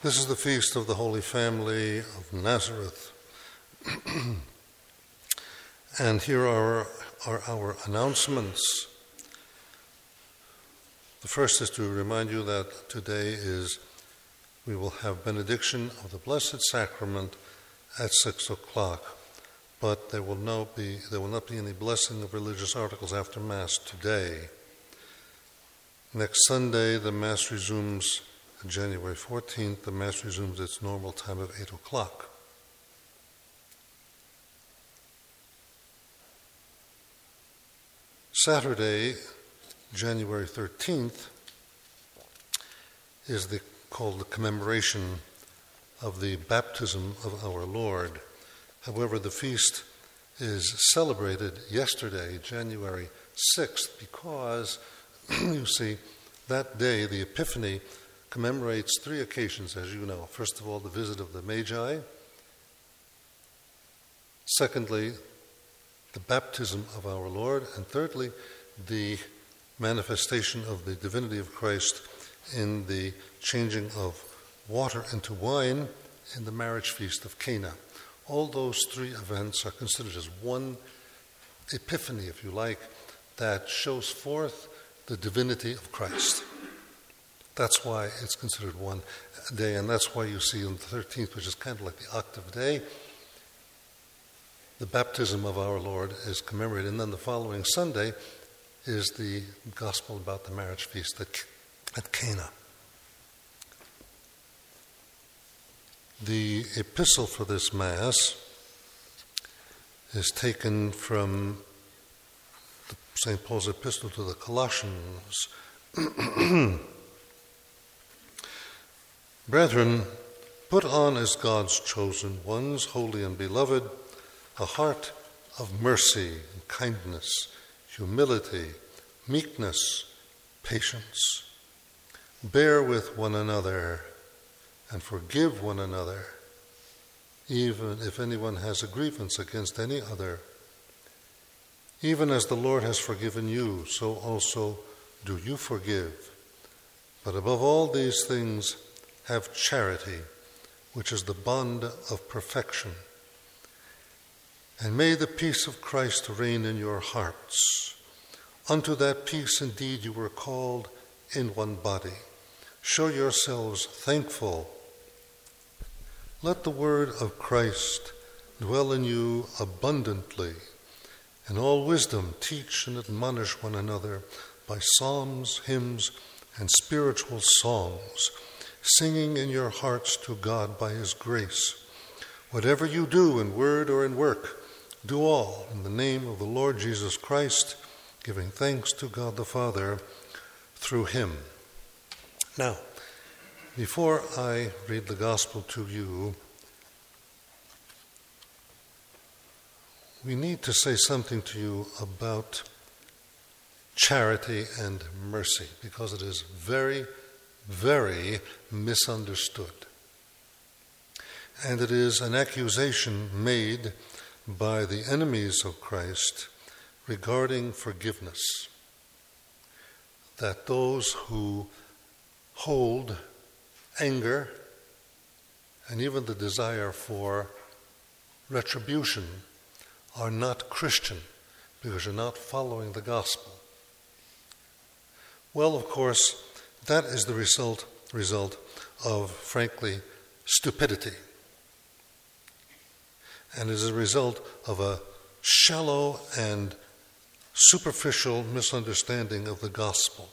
This is the feast of the Holy Family of Nazareth. And here are our announcements. The first is to remind you that today we will have benediction of the Blessed Sacrament at 6 o'clock, but there will not be any blessing of religious articles after Mass today. Next Sunday, the Mass resumes. January 14th, the Mass resumes its normal time of 8 o'clock. Saturday, January 13th, is called the commemoration of the baptism of our Lord. However, the feast is celebrated yesterday, January 6th, because, you see, that day, the Epiphany, commemorates three occasions, as you know. First of all, the visit of the Magi. Secondly, the baptism of our Lord. And thirdly, the manifestation of the divinity of Christ in the changing of water into wine in the marriage feast of Cana. All those three events are considered as one epiphany, if you like, that shows forth the divinity of Christ. That's why it's considered one day, and that's why you see on the 13th, which is kind of like the octave day, the baptism of our Lord is commemorated. And then the following Sunday is the gospel about the marriage feast at Cana. The epistle for this Mass is taken from St. Paul's epistle to the Colossians. Brethren, put on as God's chosen ones, holy and beloved, a heart of mercy and kindness, humility, meekness, patience. Bear with one another and forgive one another, even if anyone has a grievance against any other. Even as the Lord has forgiven you, so also do you forgive. But above all these things, have charity, which is the bond of perfection. And may the peace of Christ reign in your hearts. Unto that peace indeed you were called in one body. Show yourselves thankful. Let the word of Christ dwell in you abundantly. In all wisdom teach and admonish one another by psalms, hymns, and spiritual songs, singing in your hearts to God by His grace. Whatever you do in word or in work, do all in the name of the Lord Jesus Christ, giving thanks to God the Father through Him. Now, before I read the Gospel to you, we need to say something to you about charity and mercy, because it is very, very misunderstood. And it is an accusation made by the enemies of Christ regarding forgiveness, that those who hold anger and even the desire for retribution are not Christian because you're not following the gospel. Well, of course, that is the result of, frankly, stupidity. And is a result of a shallow and superficial misunderstanding of the gospel.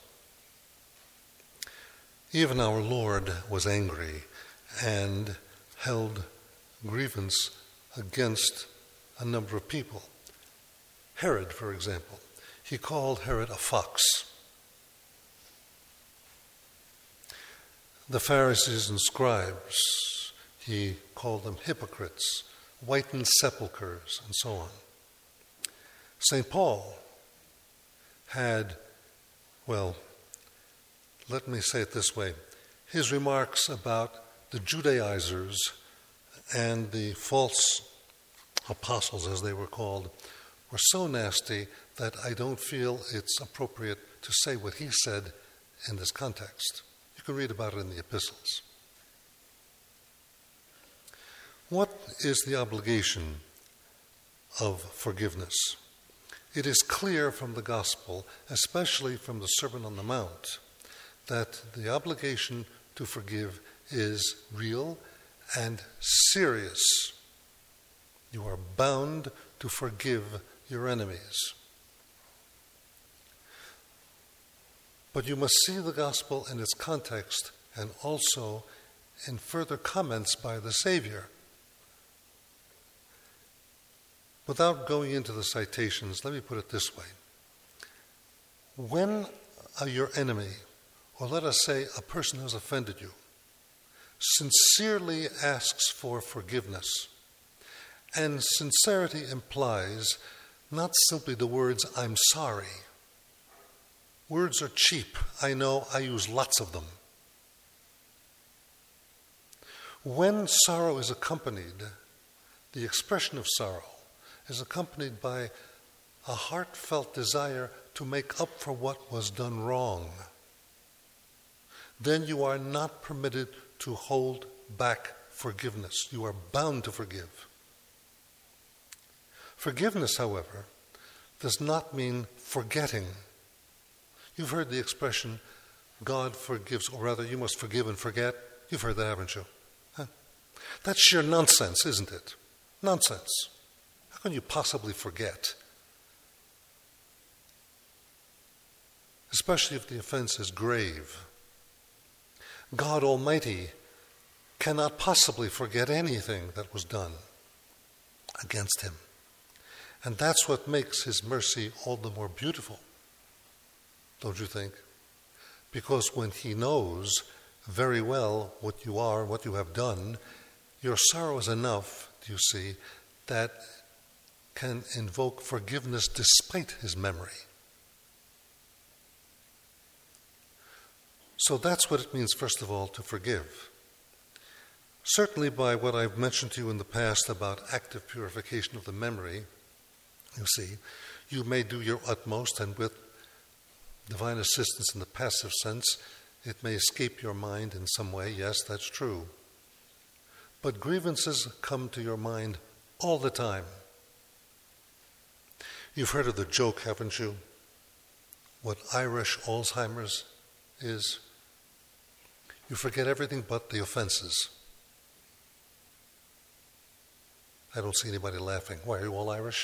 Even our Lord was angry and held grievance against a number of people. Herod, for example, he called Herod a fox. The Pharisees and scribes, he called them hypocrites, whitened sepulchres, and so on. St. Paul had, well, let me say it this way, his remarks about the Judaizers and the false apostles, as they were called, were so nasty that I don't feel it's appropriate to say what he said in this context. You can read about it in the epistles. What is the obligation of forgiveness? It is clear from the Gospel, especially from the Sermon on the Mount, that the obligation to forgive is real and serious. You are bound to forgive your enemies. But you must see the Gospel in its context and also in further comments by the Savior. Without going into the citations, let me put it this way. When your enemy, or let us say a person who has offended you, sincerely asks for forgiveness, and sincerity implies not simply the words, "I'm sorry." Words are cheap. I know, I use lots of them. When sorrow is accompanied, the expression of sorrow is accompanied by a heartfelt desire to make up for what was done wrong, then you are not permitted to hold back forgiveness. You are bound to forgive. Forgiveness, however, does not mean forgetting. You've heard the expression, God forgives, or rather, you must forgive and forget. You've heard that, haven't you? Huh? That's sheer nonsense, isn't it? Nonsense. How can you possibly forget? Especially if the offense is grave. God Almighty cannot possibly forget anything that was done against him. And that's what makes his mercy all the more beautiful, don't you think? Because when he knows very well what you are, what you have done, your sorrow is enough, do you see, that can invoke forgiveness despite his memory. So that's what it means, first of all, to forgive. Certainly by what I've mentioned to you in the past about active purification of the memory, you see, you may do your utmost, and with divine assistance in the passive sense, it may escape your mind in some way. Yes, that's true. But grievances come to your mind all the time. You've heard of the joke, haven't you? What Irish Alzheimer's is? You forget everything but the offenses. I don't see anybody laughing. Why, are you all Irish?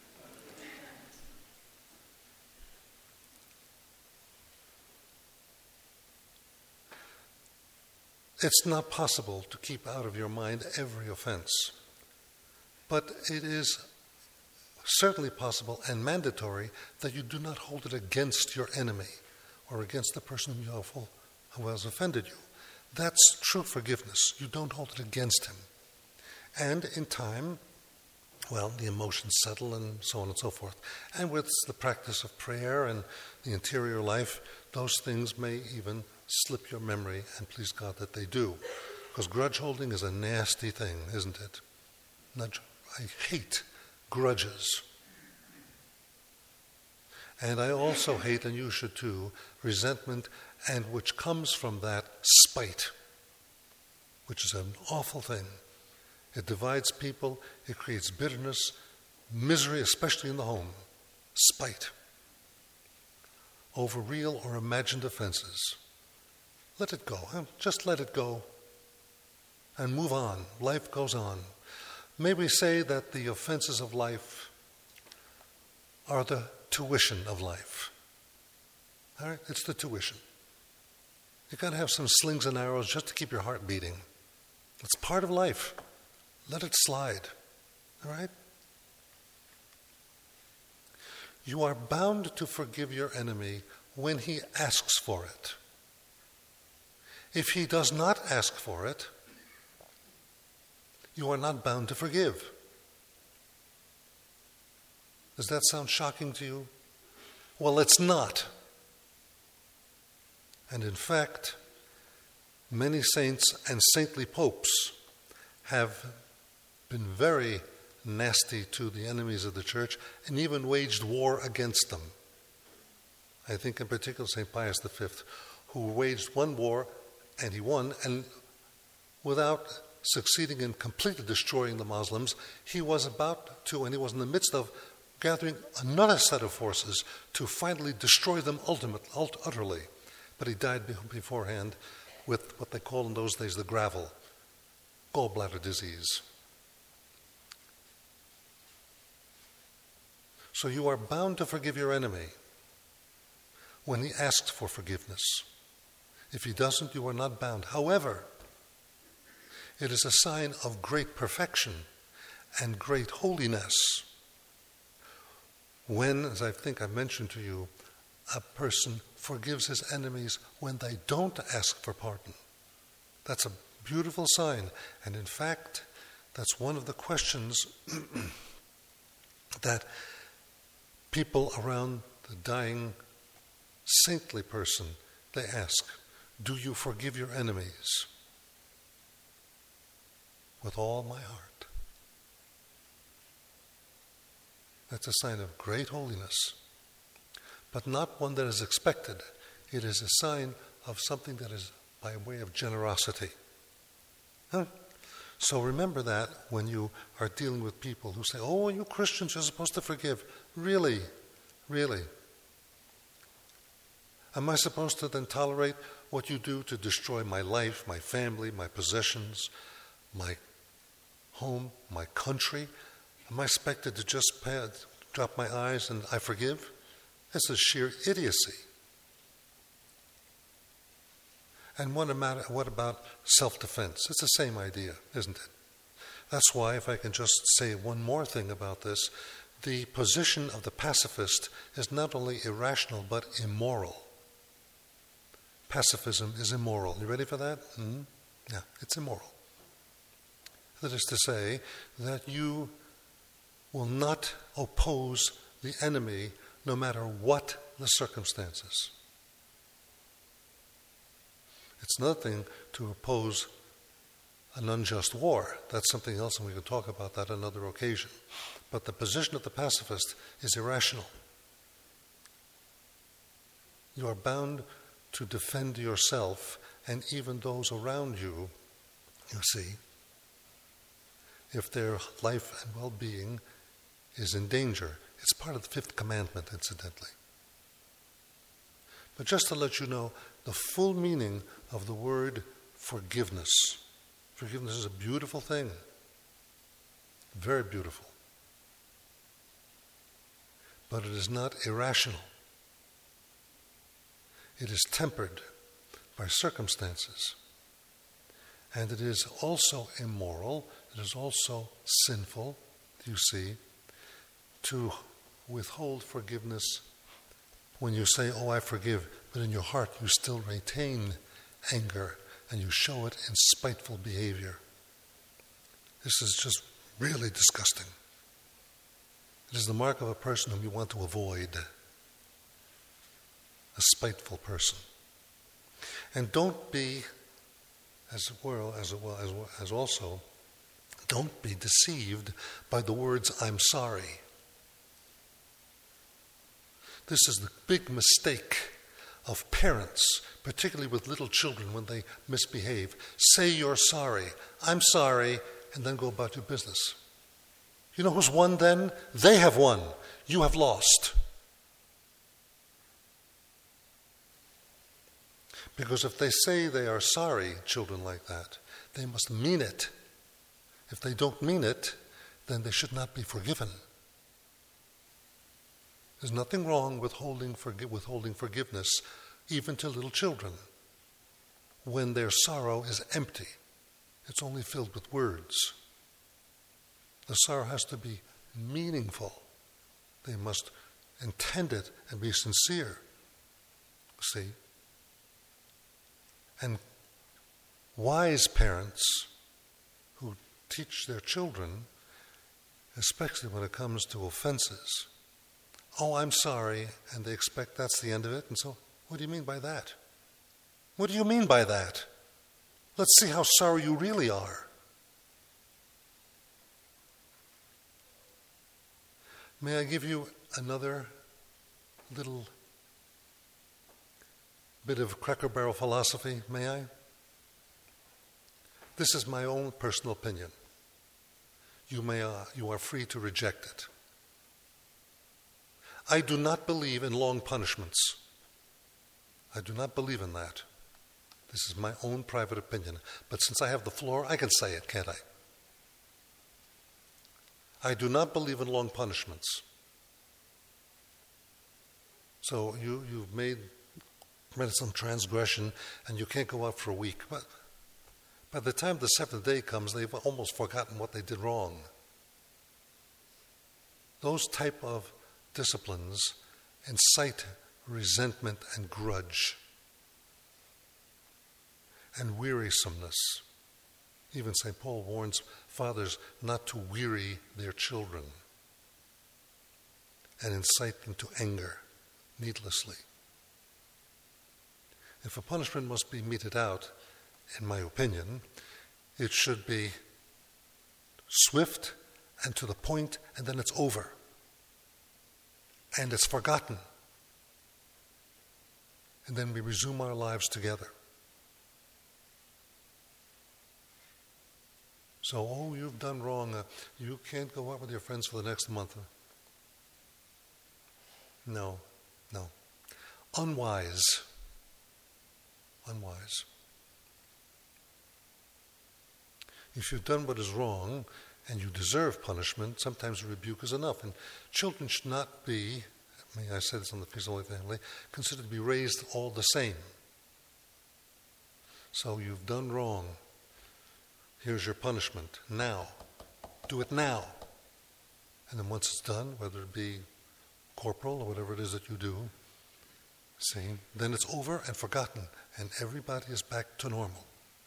It's not possible to keep out of your mind every offense, but it is certainly possible and mandatory that you do not hold it against your enemy or against the person who has offended you. That's true forgiveness. You don't hold it against him. And in time, well, the emotions settle and so on and so forth. And with the practice of prayer and the interior life, those things may even slip your memory, and please God that they do. Because grudge holding is a nasty thing, isn't it? I hate grudges. And I also hate, and you should too, resentment, and which comes from that, spite, which is an awful thing. It divides people, it creates bitterness, misery, especially in the home. Spite over real or imagined offenses. Let it go. Just let it go and move on. Life goes on. May we say that the offenses of life are the tuition of life. All right? It's the tuition. You've got to have some slings and arrows just to keep your heart beating. It's part of life. Let it slide. All right? You are bound to forgive your enemy when he asks for it. If he does not ask for it, you are not bound to forgive. Does that sound shocking to you? Well, it's not. And in fact, many saints and saintly popes have been very nasty to the enemies of the church and even waged war against them. I think in particular St. Pius V, who waged one war and he won, and without succeeding in completely destroying the Muslims, he was about to, and he was in the midst of gathering another set of forces to finally destroy them utterly. But he died beforehand with what they called in those days the gravel, gallbladder disease. So you are bound to forgive your enemy when he asks for forgiveness. If he doesn't, you are not bound. However, it is a sign of great perfection and great holiness when, as I think I mentioned to you, a person forgives his enemies when they don't ask for pardon. That's a beautiful sign. And in fact, that's one of the questions that people around the dying saintly person, they ask, do you forgive your enemies? With all my heart. That's a sign of great holiness, but not one that is expected. It is a sign of something that is by way of generosity. Huh? So remember that when you are dealing with people who say, oh, you Christians, you're supposed to forgive. Really? Really? Am I supposed to then tolerate what you do to destroy my life, my family, my possessions, my home, my country? Am I expected to just drop my eyes and I forgive? This is sheer idiocy. And what about self-defense? It's the same idea, isn't it? That's why, if I can just say one more thing about this, the position of the pacifist is not only irrational but immoral. Pacifism is immoral. You ready for that? Mm-hmm. Yeah, it's immoral. That is to say that you will not oppose the enemy no matter what the circumstances. It's nothing to oppose an unjust war. That's something else, and we can talk about that on another occasion. But the position of the pacifist is irrational. You are bound to defend yourself and even those around you, you see, if their life and well-being is in danger. It's part of the fifth commandment, incidentally. But just to let you know the full meaning of the word forgiveness. Forgiveness is a beautiful thing. Very beautiful. But it is not irrational. It is tempered by circumstances. And it is also immoral, it is also sinful, you see, to withhold forgiveness when you say, oh, I forgive, but in your heart you still retain anger and you show it in spiteful behavior. This is just really disgusting. It is the mark of a person whom you want to avoid, a spiteful person. And don't be, as also, don't be deceived by the words, I'm sorry. This is the big mistake of parents, particularly with little children when they misbehave. Say you're sorry. I'm sorry, and then go about your business. You know who's won then? They have won. You have lost. Because if they say they are sorry, children like that, they must mean it. If they don't mean it, then they should not be forgiven. There's nothing wrong with withholding forgiveness, even to little children, when their sorrow is empty. It's only filled with words. The sorrow has to be meaningful. They must intend it and be sincere. See? And wise parents who teach their children, especially when it comes to offenses, oh, I'm sorry, and they expect that's the end of it. And so, what do you mean by that? What do you mean by that? Let's see how sorry you really are. May I give you another little bit of Cracker Barrel philosophy, may I? This is my own personal opinion. You are free to reject it. I do not believe in long punishments. I do not believe in that. This is my own private opinion. But since I have the floor, I can say it, can't I? I do not believe in long punishments. So you've made some transgression and you can't go out for a week. But by the time the seventh day comes, they've almost forgotten what they did wrong. Those type of disciplines incite resentment and grudge and wearisomeness. Even St. Paul warns fathers not to weary their children and incite them to anger needlessly. If a punishment must be meted out, in my opinion, it should be swift and to the point, and then it's over. And it's forgotten. And then we resume our lives together. So, you've done wrong. You can't go out with your friends for the next month. No. Unwise. If you've done what is wrong and you deserve punishment, sometimes a rebuke is enough. And children should not be, I said this on the Feast of the Holy Family, considered to be raised all the same. So you've done wrong. Here's your punishment. Now. Do it now. And then once it's done, whether it be corporal or whatever it is that you do, then it's over and forgotten, and everybody is back to normal.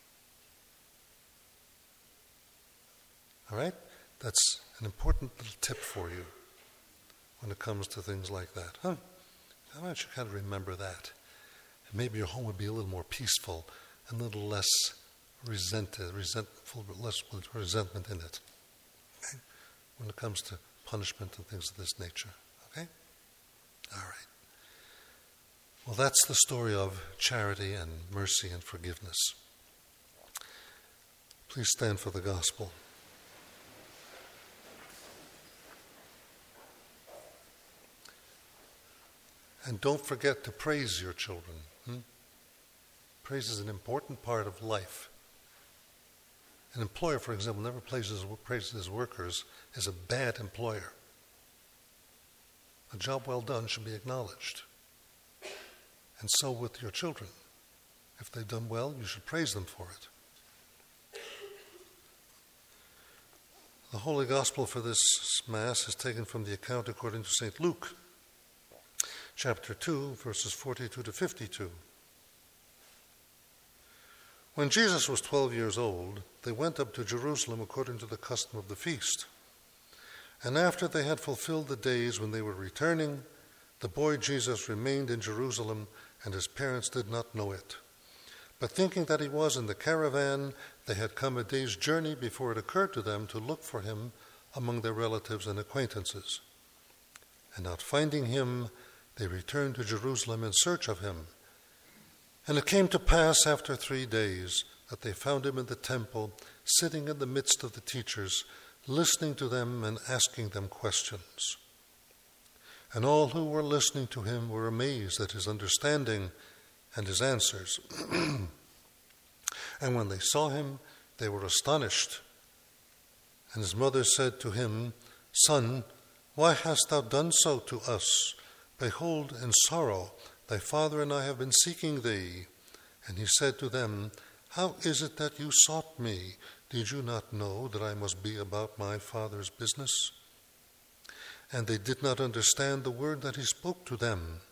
All right? That's an important little tip for you when it comes to things like that. Why don't you kind of remember that? And maybe your home would be a little more peaceful and a little less resentful, less resentment in it. Okay? When it comes to punishment and things of this nature. Okay? All right. Well, that's the story of charity and mercy and forgiveness. Please stand for the gospel. And don't forget to praise your children. Praise is an important part of life. An employer, for example, never praises his workers, is a bad employer. A job well done should be acknowledged. And so with your children. If they've done well, you should praise them for it. The Holy Gospel for this Mass is taken from the account according to St. Luke, chapter 2, verses 42 to 52. When Jesus was 12 years old, they went up to Jerusalem according to the custom of the feast. And after they had fulfilled the days when they were returning, the boy Jesus remained in Jerusalem, and his parents did not know it. But thinking that he was in the caravan, they had come a day's journey before it occurred to them to look for him among their relatives and acquaintances. And not finding him, they returned to Jerusalem in search of him. And it came to pass after 3 days that they found him in the temple, sitting in the midst of the teachers, listening to them and asking them questions. And all who were listening to him were amazed at his understanding and his answers. And when they saw him, they were astonished. And his mother said to him, "Son, why hast thou done so to us? Behold, in sorrow thy father and I have been seeking thee." And he said to them, "How is it that you sought me? Did you not know that I must be about my Father's business?" And they did not understand the word that he spoke to them.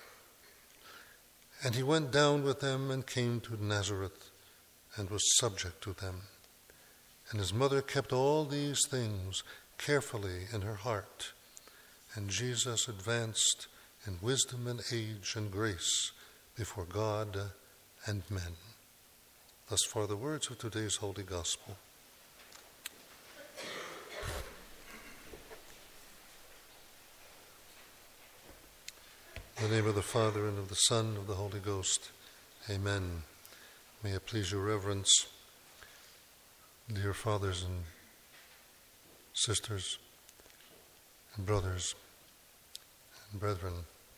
And he went down with them and came to Nazareth and was subject to them. And his mother kept all these things carefully in her heart. And Jesus advanced in wisdom and age and grace before God and men. Thus far the words of today's Holy Gospel. In the name of the Father, and of the Son, and of the Holy Ghost. Amen. May it please your reverence. Dear fathers and sisters and brothers and brethren,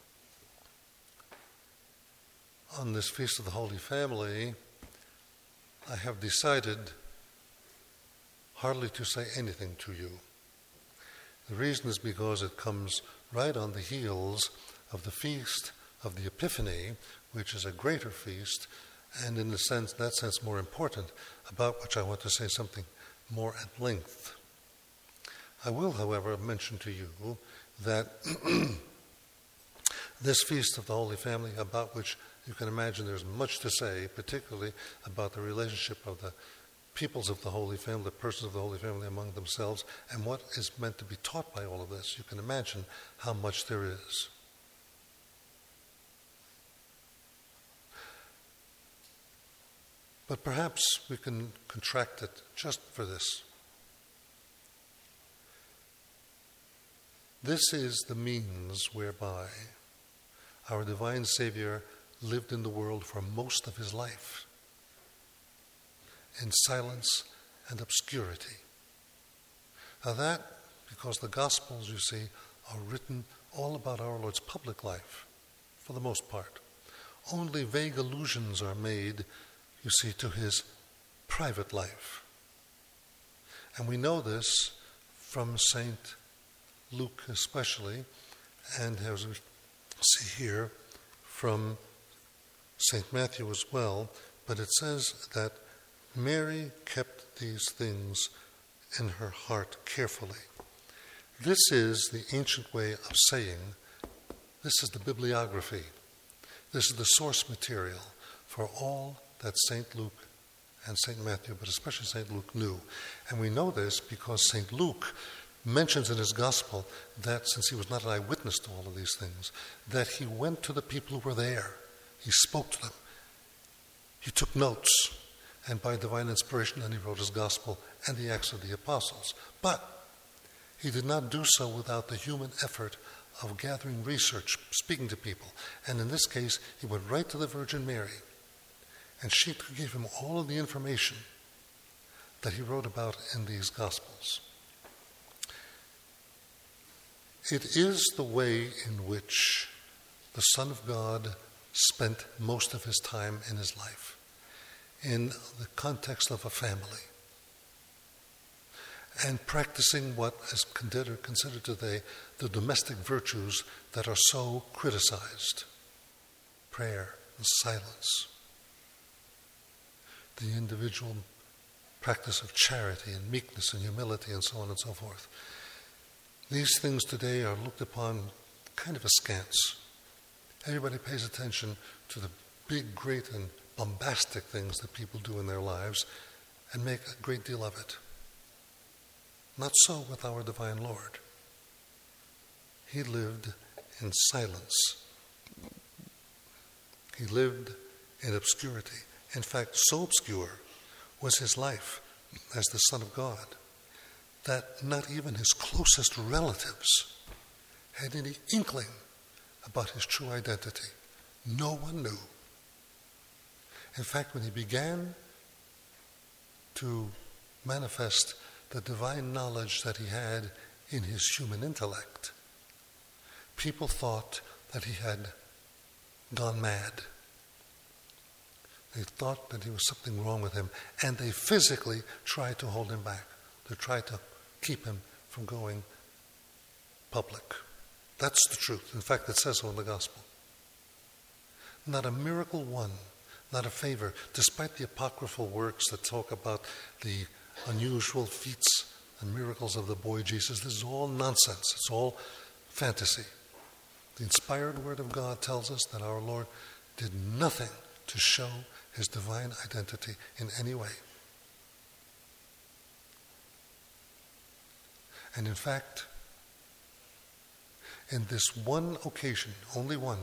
on this Feast of the Holy Family, I have decided hardly to say anything to you. The reason is because it comes right on the heels of the Feast of the Epiphany, which is a greater feast, and in that sense more important, about which I want to say something more at length. I will, however, mention to you that this Feast of the Holy Family, about which you can imagine there's much to say, particularly about the relationship of the peoples of the Holy Family, the persons of the Holy Family among themselves, and what is meant to be taught by all of this. You can imagine how much there is. But perhaps we can contract it just for this. This is the means whereby our divine Savior lived in the world for most of his life, in silence and obscurity. Now that, because the Gospels, you see, are written all about our Lord's public life, for the most part. Only vague allusions are made, you see, to his private life. And we know this from St. Luke especially, and as we see here, from St. Matthew as well, but it says that Mary kept these things in her heart carefully. This is the ancient way of saying, this is the bibliography, this is the source material for all that St. Luke and St. Matthew, but especially St. Luke, knew. And we know this because St. Luke mentions in his gospel that, since he was not an eyewitness to all of these things, that he went to the people who were there. He spoke to them. He took notes. And by divine inspiration, then he wrote his gospel and the Acts of the Apostles. But he did not do so without the human effort of gathering research, speaking to people. And in this case, he went right to the Virgin Mary. And she gave him all of the information that he wrote about in these Gospels. It is the way in which the Son of God spent most of his time in his life, in the context of a family, and practicing what is considered today the domestic virtues that are so criticized: prayer and silence, the individual practice of charity and meekness and humility and so on and so forth. These things today are looked upon kind of askance. Everybody pays attention to the big, great, and bombastic things that people do in their lives and make a great deal of it. Not so with our divine Lord. He lived in silence. He lived in obscurity. In fact, so obscure was his life as the Son of God that not even his closest relatives had any inkling about his true identity. No one knew. In fact, when he began to manifest the divine knowledge that he had in his human intellect, people thought that he had gone mad. They thought that there was something wrong with him, and they physically tried to hold him back. They tried to keep him from going public. That's the truth. In fact, it says so in the gospel. Not a miracle won, not a favor, despite the apocryphal works that talk about the unusual feats and miracles of the boy Jesus. This is all nonsense. It's all fantasy. The inspired word of God tells us that our Lord did nothing to show his divine identity in any way. And in fact, in this one occasion, only one,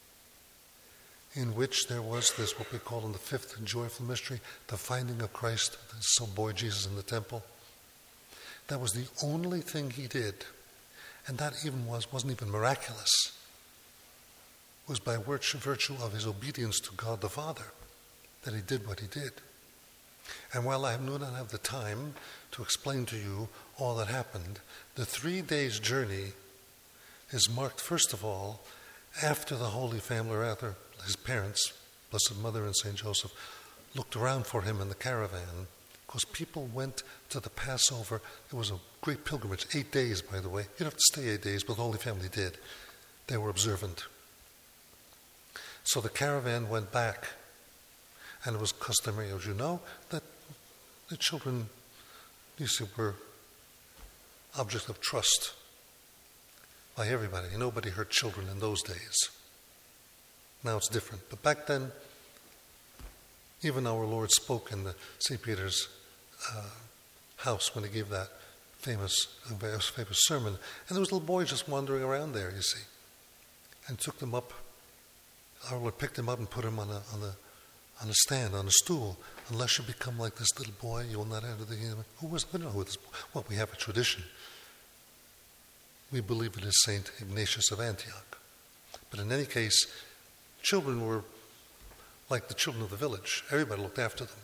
in which there was this, what we call in the fifth joyful mystery, the finding of Christ, the so boy Jesus in the temple, that was the only thing he did, and that even wasn't even miraculous. It was by virtue of his obedience to God the Father that he did what he did. And while I do not have the time to explain to you all that happened, the 3 days' journey is marked, first of all, after the Holy Family, or rather his parents, Blessed Mother and St. Joseph, looked around for him in the caravan, because people went to the Passover. It was a great pilgrimage, 8 days, by the way. You don't have to stay 8 days, but the Holy Family did. They were observant. So the caravan went back, and it was customary, as you know, that the children, you see, were objects of trust by everybody. Nobody hurt children in those days. Now it's different. But back then, even our Lord spoke in the St. Peter's house when he gave that famous sermon. And there was a little boy just wandering around there, you see, and took them up. Our Lord picked him up and put him on a stand, on a stool. Unless you become like this little boy, you will not enter the kingdom. We don't know who this. Well, we have a tradition. We believe it is Saint Ignatius of Antioch. But in any case, children were like the children of the village. Everybody looked after them.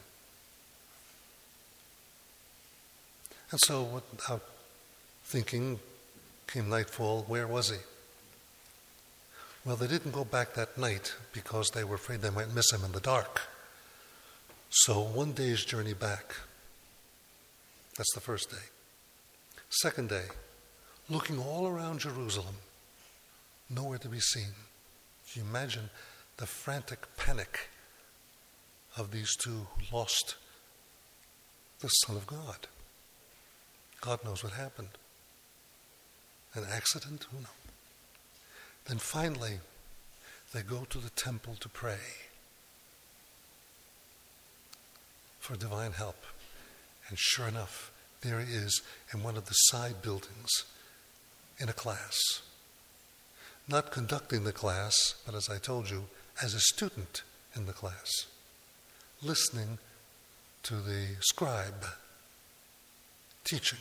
And so, without thinking, came nightfall. Where was he? Well, they didn't go back that night because they were afraid they might miss him in the dark. So 1 day's journey back. That's the first day. Second day, looking all around Jerusalem, nowhere to be seen. Can you imagine the frantic panic of these two who lost the Son of God? God knows what happened. An accident? Who knows? Then finally, they go to the temple to pray for divine help. And sure enough, there he is in one of the side buildings in a class. Not conducting the class, but as I told you, as a student in the class, listening to the scribe teaching.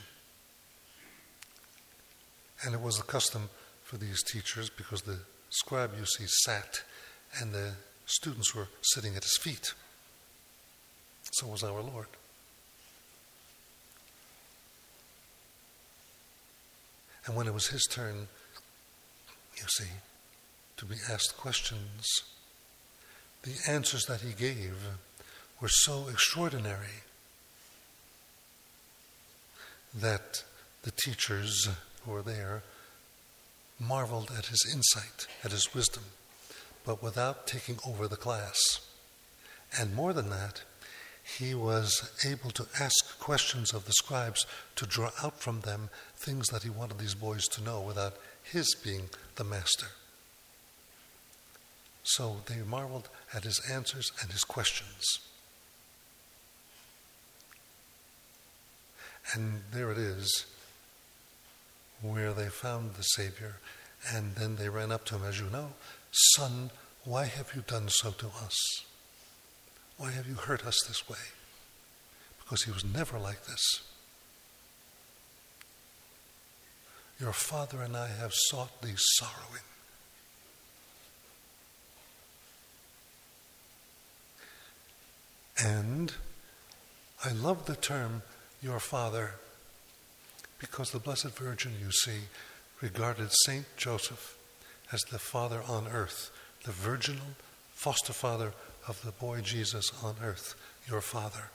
And it was the custom for these teachers, because the scribe, you see, sat and the students were sitting at his feet. So was our Lord. And when it was his turn, you see, to be asked questions, the answers that he gave were so extraordinary that the teachers who were there marveled at his insight, at his wisdom, but without taking over the class. And more than that, he was able to ask questions of the scribes to draw out from them things that he wanted these boys to know without his being the master. So they marveled at his answers and his questions. And there it is, where they found the Savior, and then they ran up to him, as you know, "Son, why have you done so to us? Why have you hurt us this way?" Because he was never like this. "Your father and I have sought thee sorrowing." And I love the term, "your father," because the Blessed Virgin, you see, regarded Saint Joseph as the father on earth, the virginal foster father of the boy Jesus on earth, your father.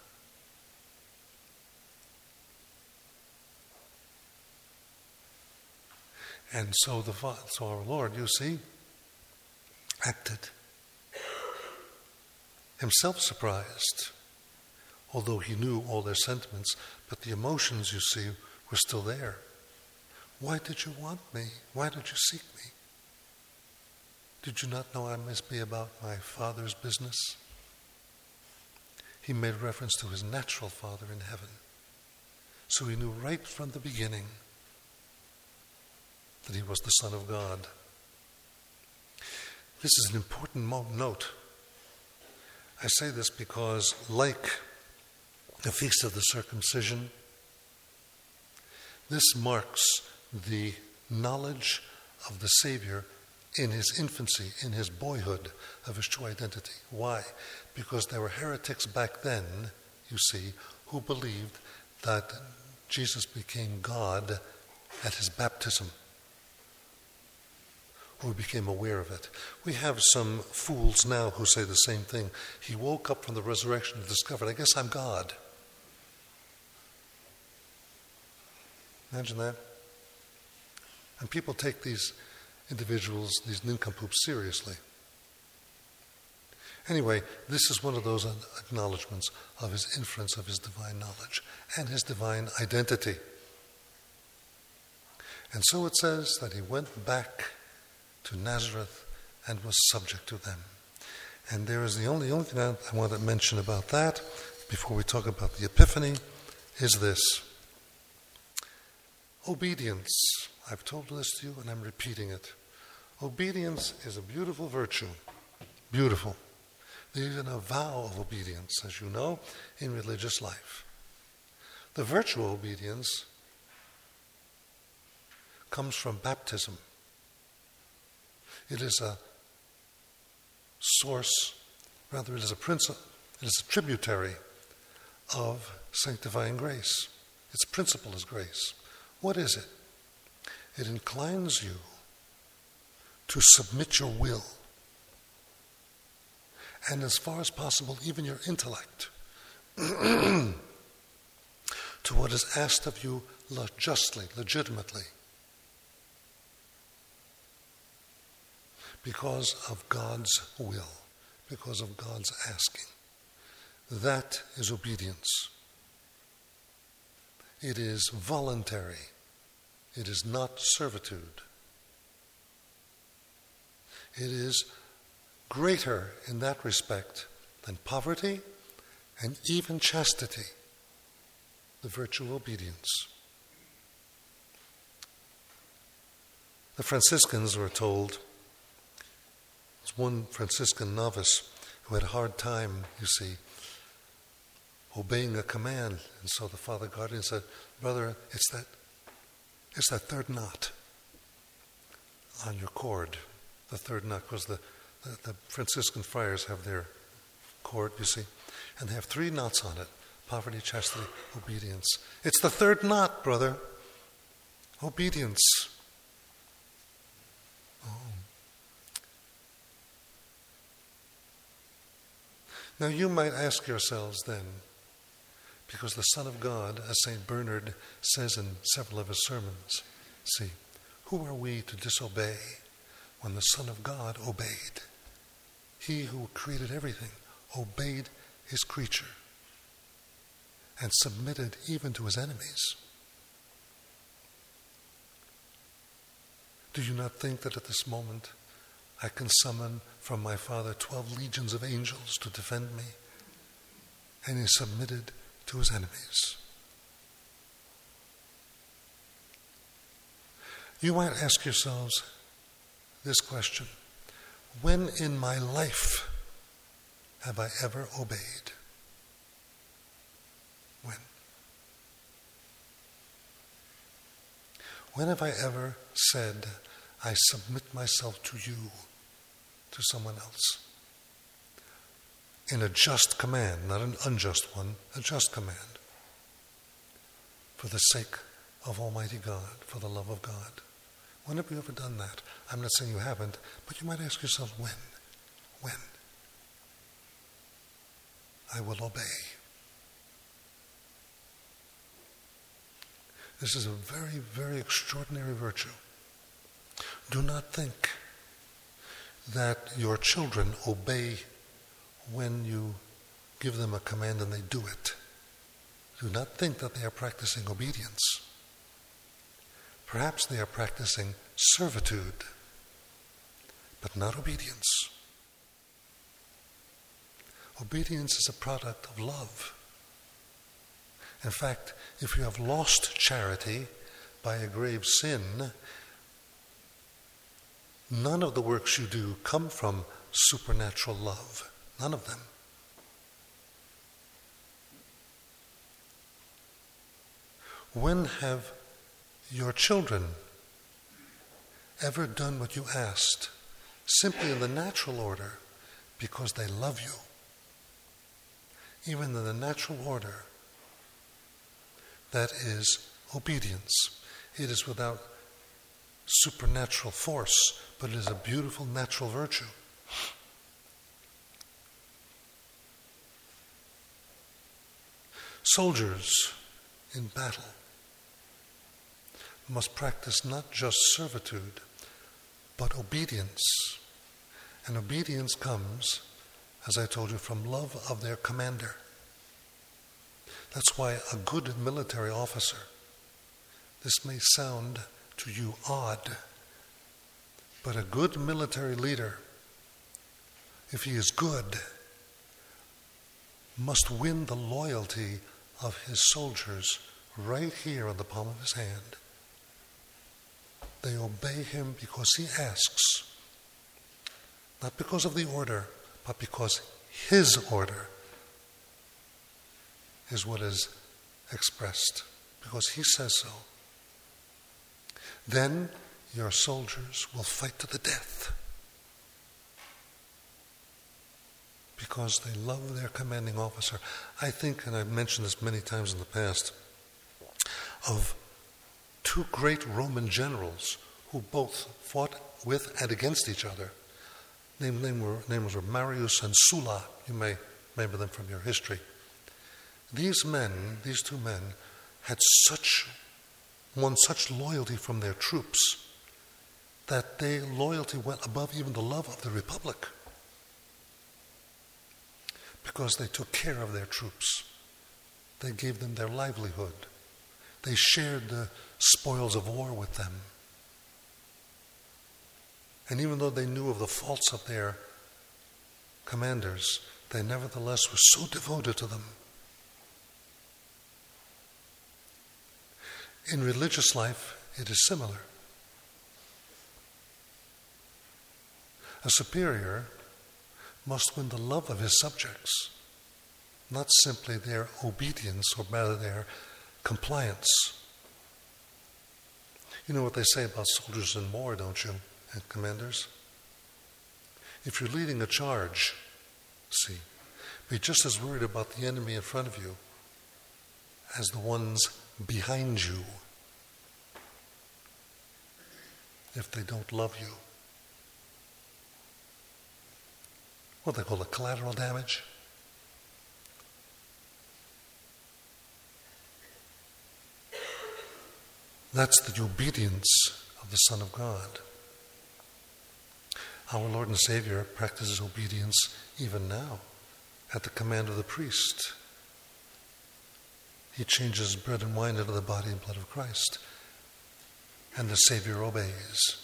And so our Lord, you see, acted, himself surprised, although he knew all their sentiments, but the emotions, you see, were still there. "Why did you want me? Why did you seek me? Did you not know I must be about my Father's business?" He made reference to his natural Father in heaven. So he knew right from the beginning that he was the Son of God. This is an important note. I say this because, like the Feast of the Circumcision, this marks the knowledge of the Savior in his infancy, in his boyhood, of his true identity. Why? Because there were heretics back then, you see, who believed that Jesus became God at his baptism, who became aware of it. We have some fools now who say the same thing. He woke up from the resurrection and discovered, I guess I'm God. Imagine that. And people take these individuals, these nincompoops, seriously. Anyway, this is one of those acknowledgments of his inference of his divine knowledge and his divine identity. And so it says that he went back to Nazareth and was subject to them. And there is the only thing I want to mention about that before we talk about the Epiphany is this. Obedience. I've told this to you and I'm repeating it. Obedience is a beautiful virtue. Beautiful. There's even a vow of obedience, as you know, in religious life. The virtue of obedience comes from baptism. It is a source, rather it is a principle, it is a tributary of sanctifying grace. Its principle is grace. What is it? It inclines you to submit your will, and as far as possible, even your intellect, to what is asked of you justly, legitimately, because of God's will, because of God's asking. That is obedience. It is voluntary. It is not servitude. It is greater in that respect than poverty and even chastity, the virtue of obedience. The Franciscans were told, there's one Franciscan novice who had a hard time, you see, obeying a command. And so the Father Guardian said, "Brother, it's that third knot on your cord." The third knot, because the Franciscan friars have their cord, you see, and they have 3 knots on it: poverty, chastity, obedience. It's the third knot, brother. Obedience. Oh. Now you might ask yourselves then, because the Son of God, as St. Bernard says in several of his sermons, see, who are we to disobey when the Son of God obeyed? He who created everything obeyed his creature and submitted even to his enemies. Do you not think that at this moment I can summon from my Father 12 legions of angels to defend me? And he submitted to his enemies. You might ask yourselves this question: when in my life have I ever obeyed? When? When have I ever said, I submit myself to you, to someone else? In a just command, not an unjust one, a just command. For the sake of Almighty God, for the love of God. When have you ever done that? I'm not saying you haven't, but you might ask yourself, when? When? I will obey. This is a very, very extraordinary virtue. Do not think that your children obey when you give them a command and they do it. Do not think that they are practicing obedience. Perhaps they are practicing servitude, but not obedience. Obedience is a product of love. In fact, if you have lost charity by a grave sin, none of the works you do come from supernatural love. None of them. When have your children ever done what you asked, simply in the natural order, because they love you? even in the natural order, that is obedience. It is without supernatural force, but it is a beautiful natural virtue. Soldiers in battle must practice not just servitude, but obedience. And obedience comes, as I told you, from love of their commander. That's why a good military officer, this may sound to you odd, but a good military leader, if he is good, must win the loyalty of his soldiers right here on the palm of his hand. They obey him because he asks, not because of the order, but because his order is what is expressed, because he says so. Then your soldiers will fight to the death because they love their commanding officer. I think, and I've mentioned this many times in the past, of two great Roman generals who both fought with and against each other. Names were Marius and Sulla. You may remember them from your history. These two men, had won such loyalty from their troops that their loyalty went above even the love of the Republic, because they took care of their troops. They gave them their livelihood. They shared the spoils of war with them. And even though they knew of the faults of their commanders, they nevertheless were so devoted to them. In religious life, it is similar. A superior must win the love of his subjects, not simply their obedience, or rather their compliance. You know what they say about soldiers in war, don't you, and commanders? If you're leading a charge, be just as worried about the enemy in front of you as the ones behind you, if they don't love you. What they call it, collateral damage. That's the obedience of the Son of God. Our Lord and Savior practices obedience even now at the command of the priest. He changes bread and wine into the body and blood of Christ, and the Savior obeys.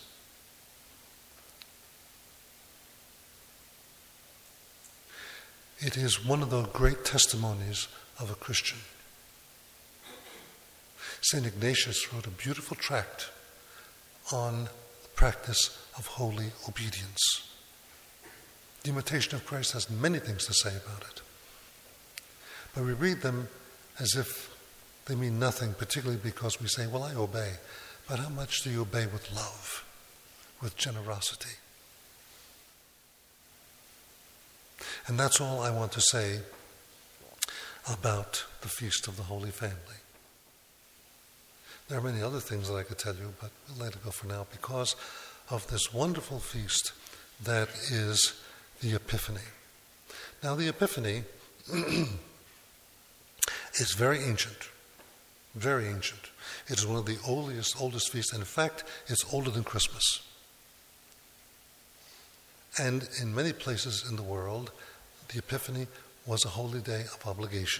It is one of the great testimonies of a Christian. St. Ignatius wrote a beautiful tract on the practice of holy obedience. The Imitation of Christ has many things to say about it, but we read them as if they mean nothing, particularly because we say, well, I obey. But how much do you obey with love, with generosity? And that's all I want to say about the Feast of the Holy Family. There are many other things that I could tell you, but we'll let it go for now because of this wonderful feast that is the Epiphany. Now, the Epiphany is very ancient, very ancient. It is one of the oldest feasts, and in fact, it's older than Christmas. And in many places in the world, the Epiphany was a holy day of obligation.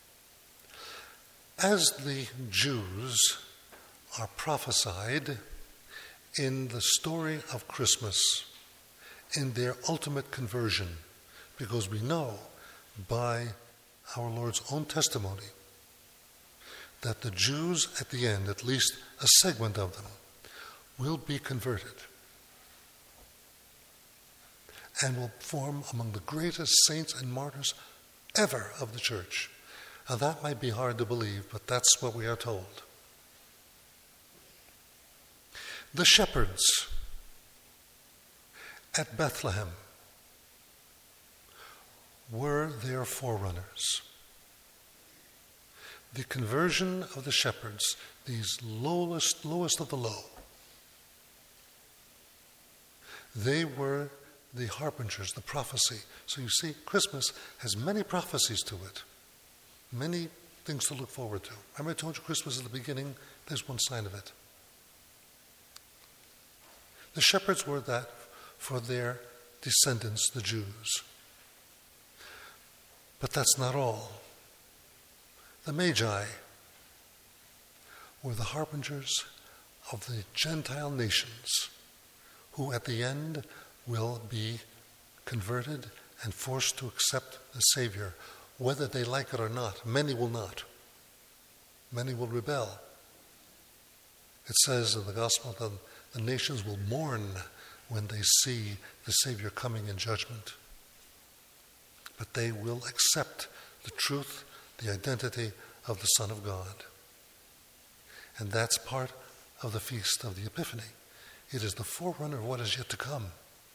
As the Jews are prophesied in the story of Christmas, in their ultimate conversion, because we know by our Lord's own testimony that the Jews at the end, at least a segment of them, will be converted and will form among the greatest saints and martyrs ever of the church. Now that might be hard to believe, but that's what we are told. The shepherds at Bethlehem were their forerunners. The conversion of the shepherds, these lowest of the low, they were the harbingers, the prophecy. So you see, Christmas has many prophecies to it, many things to look forward to. Remember I told you Christmas is the beginning? There's one sign of it. The shepherds were that for their descendants, the Jews. But that's not all. The Magi were the harbingers of the Gentile nations who at the end will be converted and forced to accept the Savior, whether they like it or not. Many will not. Many will rebel. It says in the Gospel that the nations will mourn when they see the Savior coming in judgment. But they will accept the truth, the identity of the Son of God. And that's part of the Feast of the Epiphany. It is the forerunner of what is yet to come.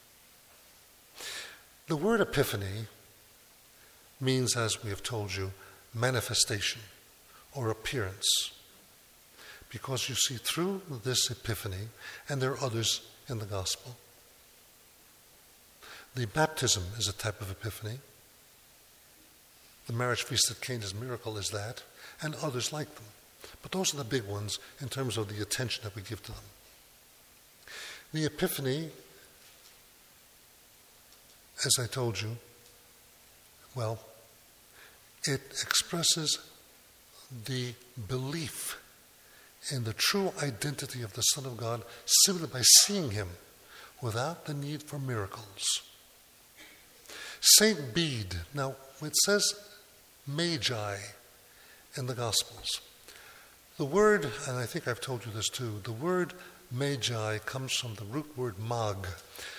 The word epiphany means, as we have told you, manifestation or appearance. Because you see, through this epiphany, and there are others in the gospel, the baptism is a type of epiphany. The marriage feast at Cana's miracle is that, and others like them. But those are the big ones in terms of the attention that we give to them. The Epiphany, as I told you, well, it expresses the belief in the true identity of the Son of God simply by seeing him without the need for miracles. Saint Bede, now it says Magi in the Gospels. The word, and I think I've told you this too, the word Magi comes from the root word mag.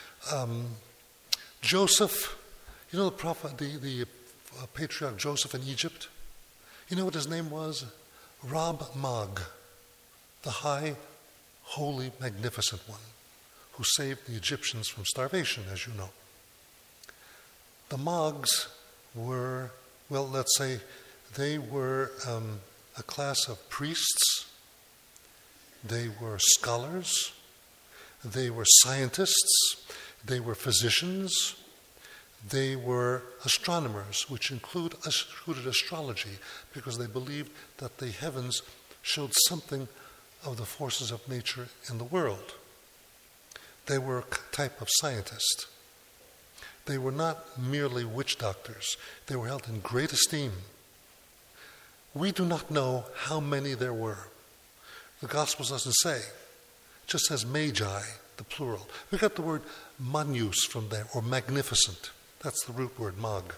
Joseph, you know the prophet, the patriarch Joseph in Egypt? You know what his name was? Rab Mag, the high, holy, magnificent one who saved the Egyptians from starvation, as you know. The Mags were, well, let's say, they were a class of priests. They were scholars. They were scientists. They were physicians. They were astronomers, which included astrology, because they believed that the heavens showed something of the forces of nature in the world. They were a type of scientist. They were not merely witch doctors. They were held in great esteem. We do not know how many there were. The Gospels doesn't say. It just says Magi, the plural. We got the word magnus from there, or magnificent. That's the root word, mag.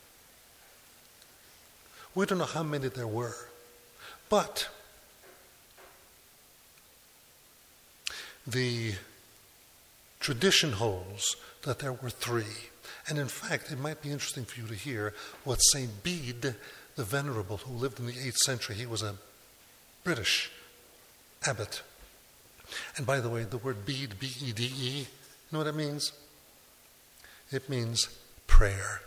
We don't know how many there were. But the tradition holds that there were three. And in fact, it might be interesting for you to hear what St. Bede, the Venerable, who lived in the 8th century, he was a British abbot. And by the way, the word Bede, B-E-D-E, you know what it means? It means prayer.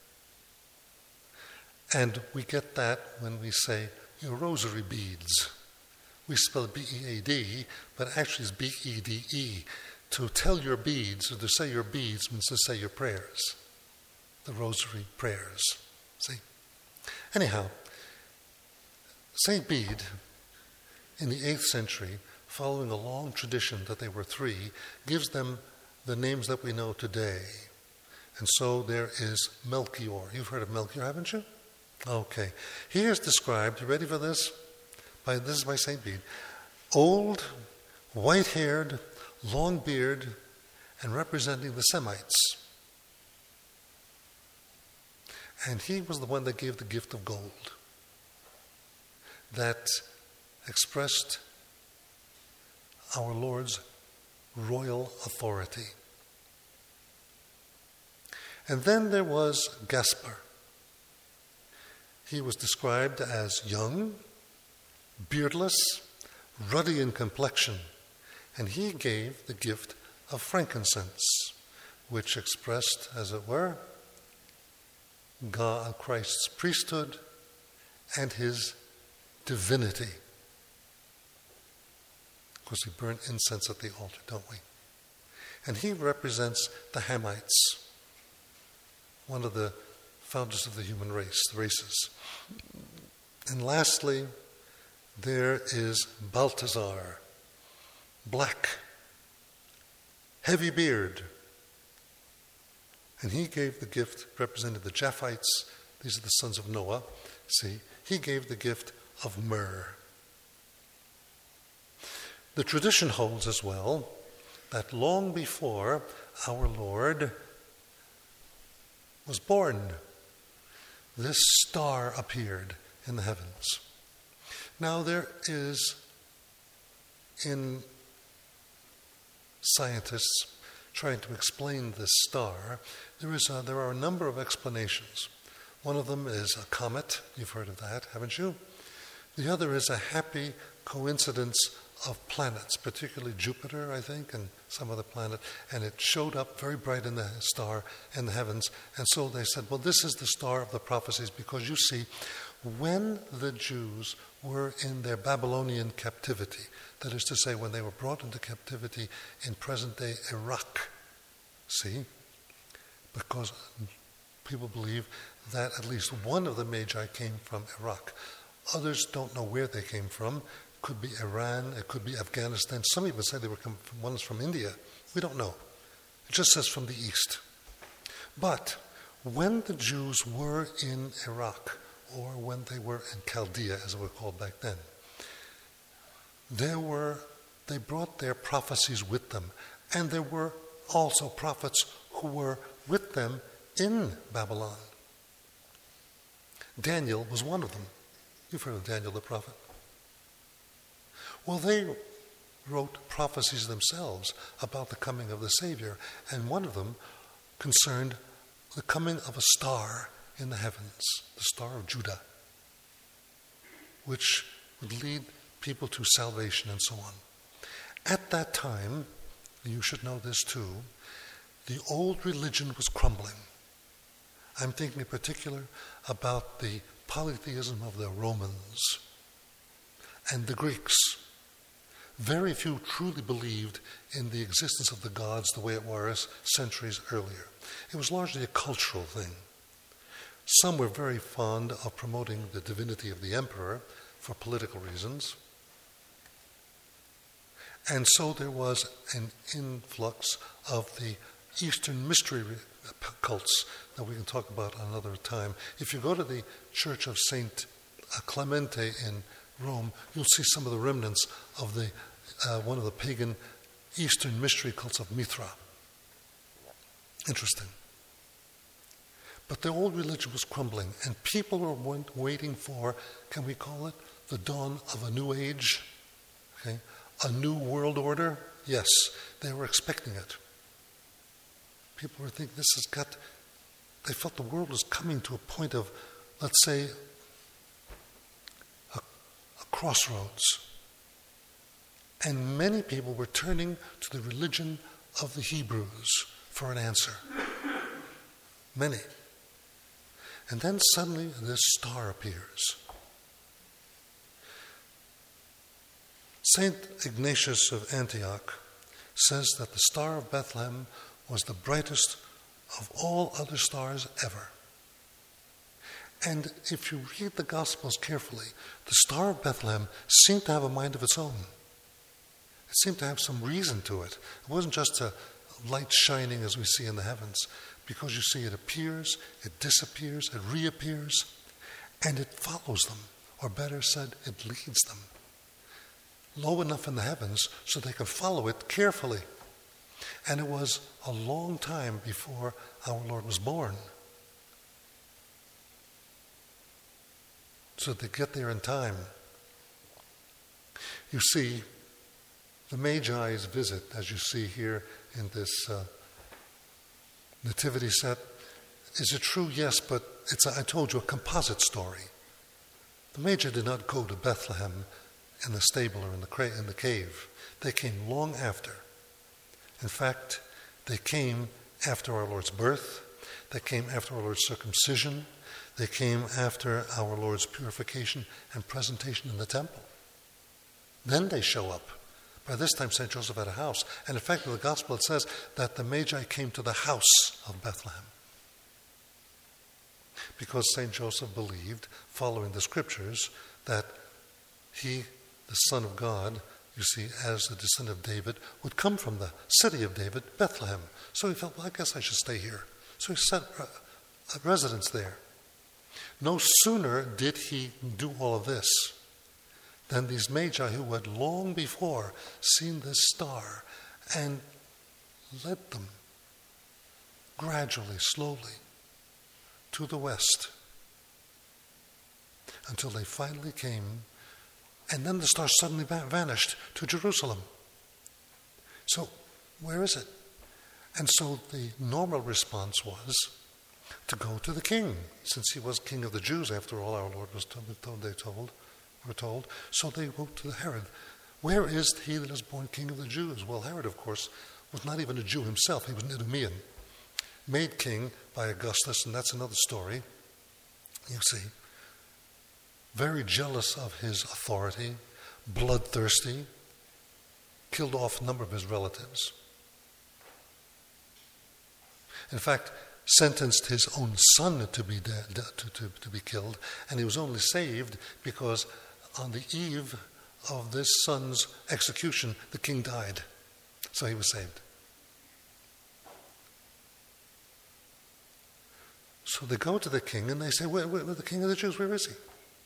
And we get that when we say your rosary beads. We spell B-E-A-D, but actually it's B-E-D-E. To tell your beads, or to say your beads, means to say your prayers. The rosary prayers. See? Anyhow, St. Bede, in the 8th century, following a long tradition that they were three, gives them the names that we know today. And so there is Melchior. You've heard of Melchior, haven't you? Okay. He is described, you ready for this? This is by St. Bede. Old, white-haired, long beard, and representing the Semites. And he was the one that gave the gift of gold that expressed our Lord's royal authority. And then there was Gaspar. He was described as young, beardless, ruddy in complexion, and he gave the gift of frankincense, which expressed, as it were, God, Christ's priesthood and his divinity. Of course, we burn incense at the altar, don't we? And he represents the Hamites, one of the founders of the human race, the races. And lastly, there is Balthazar, black, heavy beard. And he gave the gift, represented the Japhites. These are the sons of Noah. See, he gave the gift of myrrh. The tradition holds as well that long before our Lord was born, this star appeared in the heavens. Now there is, in scientists trying to explain this star, there are a number of explanations. One of them is a comet. You've heard of that, haven't you? The other is a happy coincidence of planets, particularly Jupiter, I think, and some other planet, and it showed up very bright in the star in the heavens. And so they said, well, this is the star of the prophecies, because you see, when the Jews were in their Babylonian captivity, that is to say, when they were brought into captivity in present-day Iraq, see, because people believe that at least one of the Magi came from Iraq. Others don't know where they came from. It could be Iran, it could be Afghanistan. Some even say they were ones from India. We don't know. It just says from the east. But when the Jews were in Iraq, or when they were in Chaldea, as it was called back then, they brought their prophecies with them. And there were also prophets who were with them in Babylon. Daniel was one of them. You've heard of Daniel the prophet. Well, they wrote prophecies themselves about the coming of the Savior, and one of them concerned the coming of a star in the heavens, the Star of Judah, which would lead people to salvation and so on. At that time, you should know this too, the old religion was crumbling. I'm thinking in particular about the polytheism of the Romans and the Greeks. Very few truly believed in the existence of the gods the way it was centuries earlier. It was largely a cultural thing. Some were very fond of promoting the divinity of the emperor for political reasons. And so there was an influx of the Eastern mystery cults that we can talk about another time. If you go to the Church of Saint Clemente in Rome, you'll see some of the remnants of the one of the pagan Eastern mystery cults of Mithra. Interesting. But the old religion was crumbling, and people were waiting for, can we call it, the dawn of a new age? Okay? A new world order? Yes, they were expecting it. People were thinking they felt the world was coming to a point of, let's say, a crossroads. And many people were turning to the religion of the Hebrews for an answer. Many. And then suddenly this star appears. Saint Ignatius of Antioch says that the Star of Bethlehem was the brightest of all other stars ever. And if you read the Gospels carefully, the Star of Bethlehem seemed to have a mind of its own. It seemed to have some reason to it. It wasn't just a light shining as we see in the heavens, because you see it appears, it disappears, it reappears, and it follows them, or better said, it leads them. Low enough in the heavens so they can follow it carefully. And it was a long time before our Lord was born. So they get there in time. You see, the Magi's visit, as you see here in this nativity set, is it true? Yes, but it's, I told you, a composite story. The Magi did not go to Bethlehem in the stable or in the cave. They came long after. In fact, they came after our Lord's birth. They came after our Lord's circumcision. They came after our Lord's purification and presentation in the temple. Then they show up. By this time, St. Joseph had a house. And in fact, in the Gospel, it says that the Magi came to the house of Bethlehem. Because St. Joseph believed, following the Scriptures, that he, the Son of God, you see, as the descendant of David, would come from the city of David, Bethlehem. So he felt, well, I guess I should stay here. So he set a residence there. No sooner did he do all of this than these Magi, who had long before seen this star and led them gradually, slowly, to the west, until they finally came, and then the star suddenly vanished to Jerusalem. So, where is it? And so the normal response was to go to the king, since he was king of the Jews, after all, our Lord was told. So they wrote to Herod, where is he that is born king of the Jews? Well, Herod, of course, was not even a Jew himself. He was an Idumean, made king by Augustus, and that's another story, you see. Very jealous of his authority, bloodthirsty, killed off a number of his relatives. In fact, sentenced his own son to be to be killed, and he was only saved because on the eve of this son's execution, the king died. So he was saved. So they go to the king and they say, where the king of the Jews, where is he?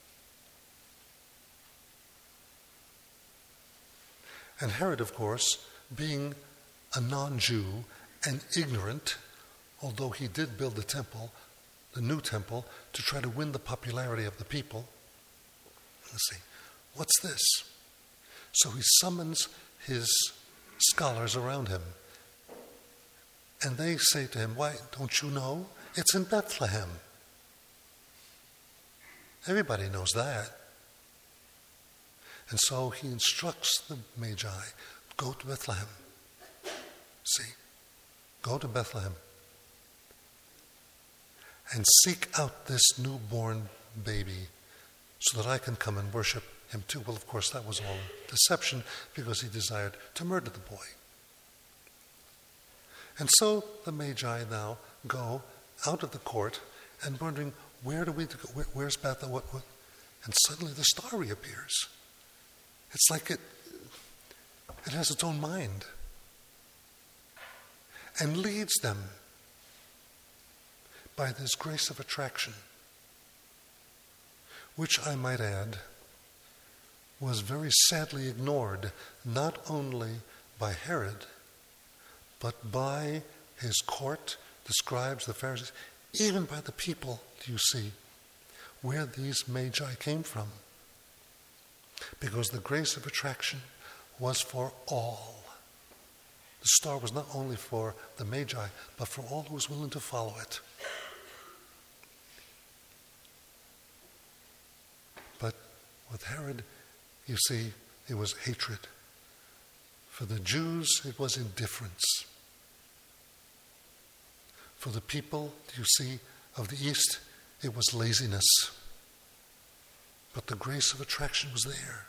And Herod, of course, being a non-Jew and ignorant, although he did build the temple, the new temple, to try to win the popularity of the people. Let's see, what's this? So he summons his scholars around him. And they say to him, why, don't you know? It's in Bethlehem. Everybody knows that. And so he instructs the Magi, go to Bethlehem. See, go to Bethlehem and seek out this newborn baby so that I can come and worship him too. Well, of course, that was all deception because he desired to murder the boy. And so the Magi now go out of the court and wondering, where do we go? Where's Bethlehem? What? And suddenly the star reappears. It's like it has its own mind and leads them by this grace of attraction, which I might add was very sadly ignored not only by Herod, but by his court, the scribes, the Pharisees, even by the people, do you see, where these Magi came from. Because the grace of attraction was for all. The star was not only for the Magi, but for all who was willing to follow it. But with Herod, you see, it was hatred. For the Jews, it was indifference. For the people, you see, of the East, it was laziness. But the grace of attraction was there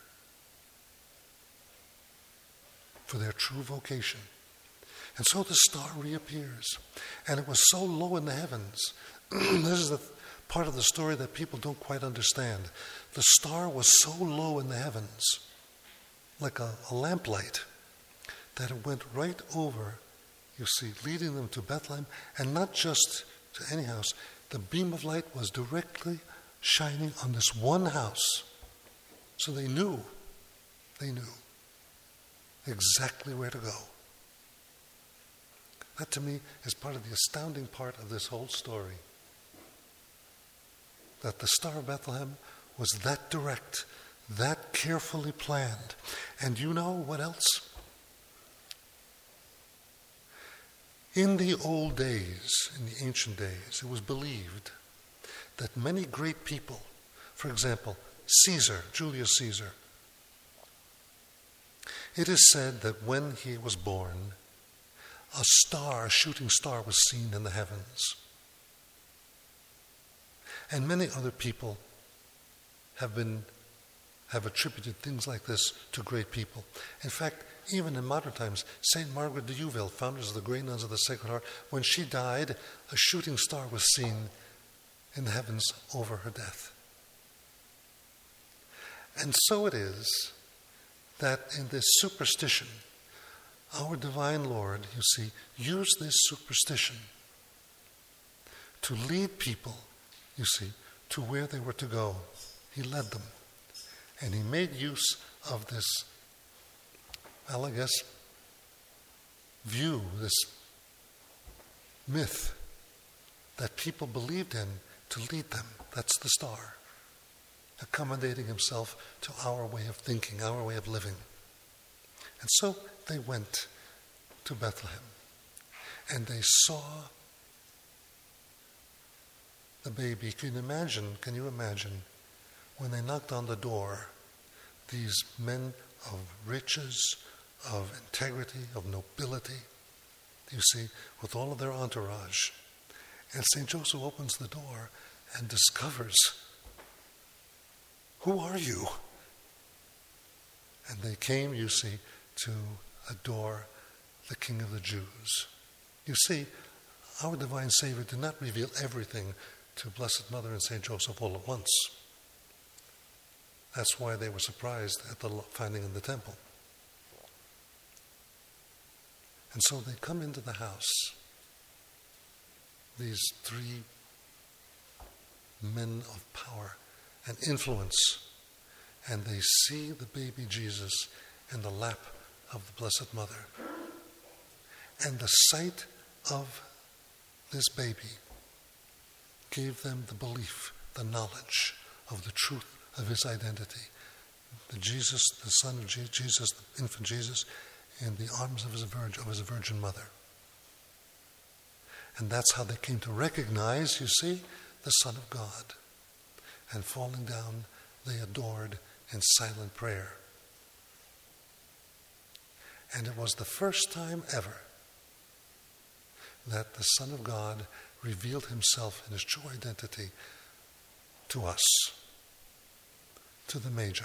for their true vocation. And so the star reappears. And it was so low in the heavens. This is the part of the story that people don't quite understand. The star was so low in the heavens, like a lamplight, that it went right over, you see, leading them to Bethlehem, and not just to any house. The beam of light was directly shining on this one house. So they knew exactly where to go. That to me is part of the astounding part of this whole story. That the Star of Bethlehem was that direct, that carefully planned. And you know what else? In the old days, in the ancient days, it was believed that many great people, for example, Caesar, Julius Caesar, it is said that when he was born, a star, a shooting star, was seen in the heavens. And many other people have attributed things like this to great people. In fact, even in modern times, St. Margaret de Youville, founders of the Grey Nuns of the Sacred Heart, when she died, a shooting star was seen in the heavens over her death. And so it is that in this superstition, our divine Lord, you see, used this superstition to lead people, you see, to where they were to go. He led them. And he made use of this, well, I guess, view, this myth that people believed in to lead them. That's the star, accommodating himself to our way of thinking, our way of living. And so they went to Bethlehem, and they saw the baby. Can you imagine when they knocked on the door, these men of riches, of integrity, of nobility, you see, with all of their entourage. And St. Joseph opens the door and discovers, who are you? And they came, you see, to adore the King of the Jews. You see, our divine Savior did not reveal everything to Blessed Mother and St. Joseph all at once. That's why they were surprised at the finding in the temple. And so they come into the house, these three men of power and influence, and they see the baby Jesus in the lap of the Blessed Mother. And the sight of this baby gave them the belief, the knowledge of the truth of his identity. The Jesus, the Son of Jesus, the infant Jesus, in the arms of his virgin mother. And that's how they came to recognize, you see, the Son of God. And falling down, they adored in silent prayer. And it was the first time ever that the Son of God revealed himself in his true identity to us, to the Magi.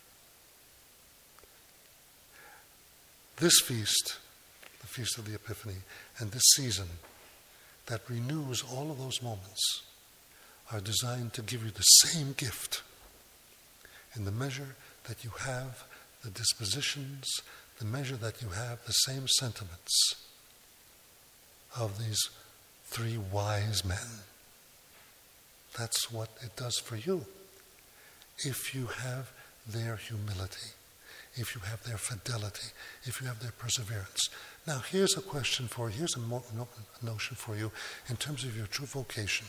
This feast, the Feast of the Epiphany, and this season that renews all of those moments are designed to give you the same gift in the measure that you have the dispositions, the measure that you have the same sentiments of these three wise men. That's what it does for you. If you have their humility, if you have their fidelity, if you have their perseverance. Now here's a notion for you in terms of your true vocation.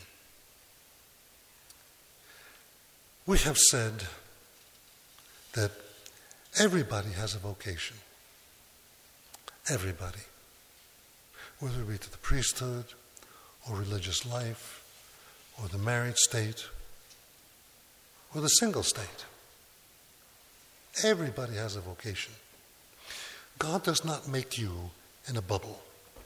We have said that everybody has a vocation. Everybody. Whether it be to the priesthood, or religious life, or the married state, or the single state. Everybody has a vocation. God does not make you in a bubble.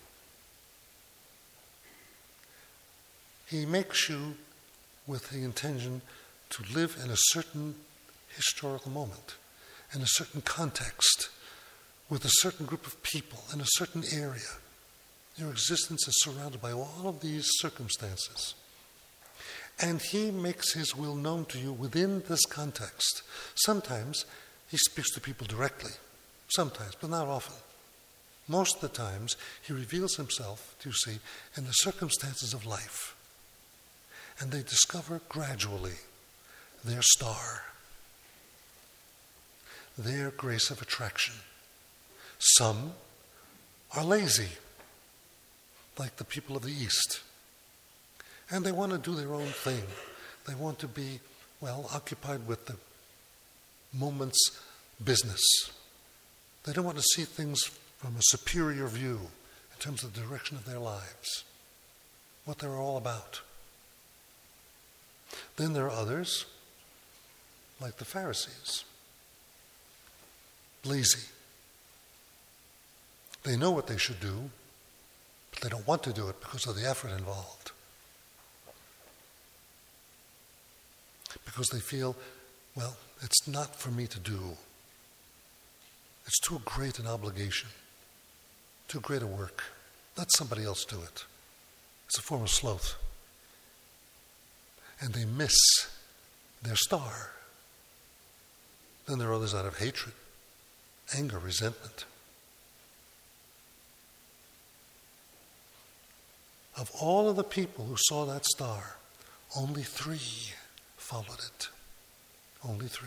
He makes you with the intention to live in a certain historical moment, in a certain context, with a certain group of people, in a certain area. Your existence is surrounded by all of these circumstances. And he makes his will known to you within this context. Sometimes he speaks to people directly. Sometimes, but not often. Most of the times, he reveals himself, you see, in the circumstances of life. And they discover gradually their star, their grace of attraction. Some are lazy, like the people of the East. And they want to do their own thing. They want to be, occupied with the moment's business. They don't want to see things from a superior view in terms of the direction of their lives, what they're all about. Then there are others, like the Pharisees, lazy. They know what they should do, but they don't want to do it because of the effort involved. because they feel, well, it's not for me to do. It's too great an obligation, too great a work. Let somebody else do it. It's a form of sloth. And they miss their star. Then there are others out of hatred, anger, resentment. Of all of the people who saw that star, only 3 followed it. Only 3.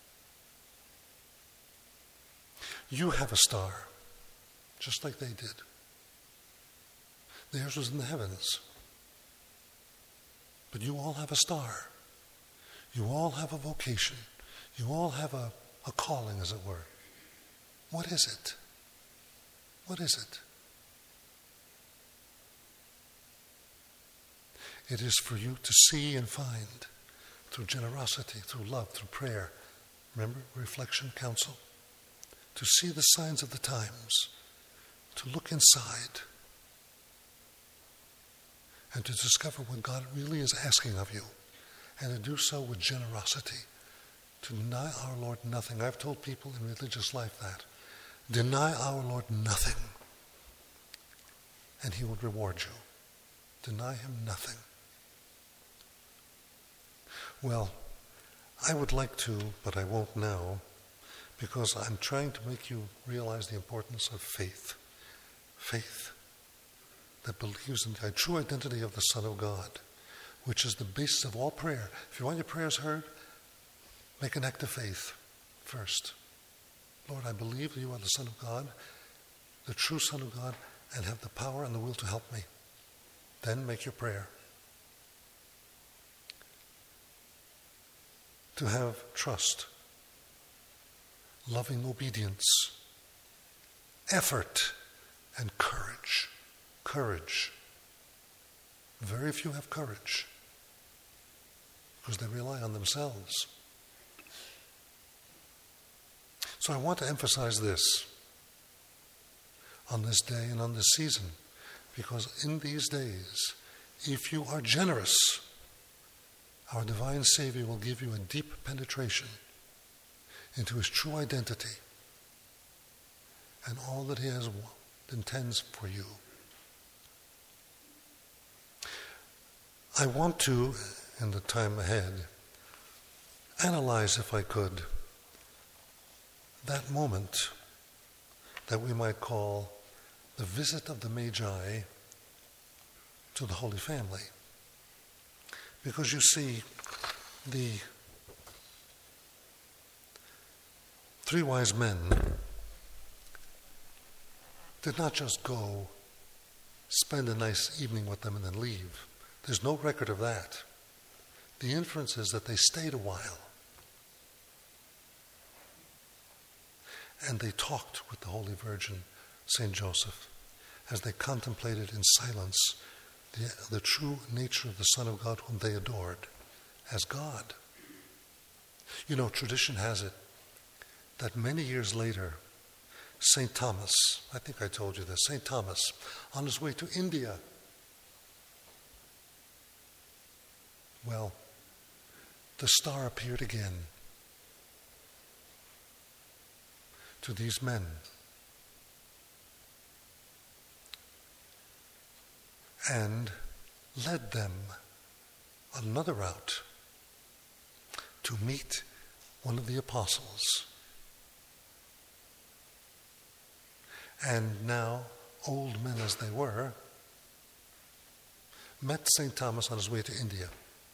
You have a star, just like they did. Theirs was in the heavens. But you all have a star. You all have a vocation. You all have a calling, as it were. What is it? What is it? It is for you to see and find through generosity, through love, through prayer. Remember, reflection, counsel. To see the signs of the times, to look inside, and to discover what God really is asking of you, and to do so with generosity. To deny our Lord nothing. I've told people in religious life that. Deny our Lord nothing, and he will reward you. Deny him nothing. Well, I would like to, but I won't now, because I'm trying to make you realize the importance of faith. Faith that believes in the true identity of the Son of God, which is the basis of all prayer. If you want your prayers heard, make an act of faith first. Lord, I believe that you are the Son of God, the true Son of God, and have the power and the will to help me. Then make your prayer. To have trust, loving obedience, effort, and courage. Courage. Very few have courage because they rely on themselves. So I want to emphasize this on this day and on this season, because in these days, if you are generous, our divine Savior will give you a deep penetration into his true identity and all that he intends for you. I want to, in the time ahead, analyze, if I could, that moment that we might call the visit of the Magi to the Holy Family. Because you see, the 3 wise men did not just go spend a nice evening with them and then leave. There's no record of that. The inference is that they stayed a while and they talked with the Holy Virgin, St. Joseph, as they contemplated in silence the true nature of the Son of God whom they adored as God. You know, tradition has it that many years later, St. Thomas, I think I told you this, St. Thomas, on his way to India, well, the star appeared again to these men. And led them on another route to meet one of the apostles. And now, old men as they were, met St. Thomas on his way to India.